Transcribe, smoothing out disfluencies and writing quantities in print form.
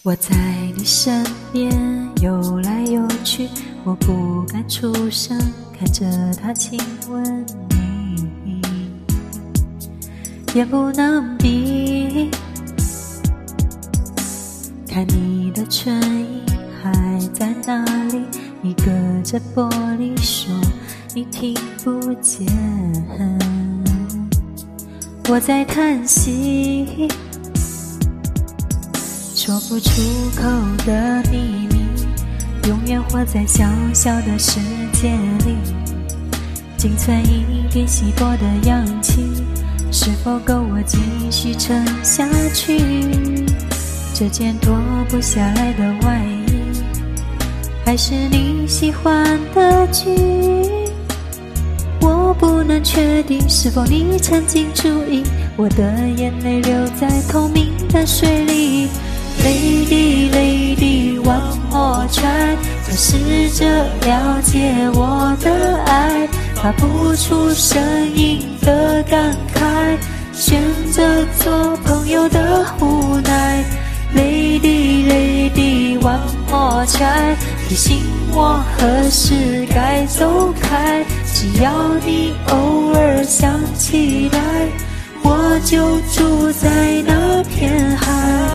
我在你身边游来游去，我不敢出声，看着他亲吻你，也不能比。看你的唇印还在哪里？你隔着玻璃说你听不见。我在叹息，说不出口的秘密，永远活在小小的世界里，仅存一点稀薄的氧气，是否够我继续撑下去？这件脱不下来的外衣，还是你喜欢的剧？我不能确定是否你曾经注意，我的眼泪流在透明的水里。Lady Lady One More Try， 再试着了解我的爱，发不出声音的感慨，选择做朋友的无奈。Lady Lady One More Try， 提醒我何时该走开，只要你偶尔想起来，我就住在那片海。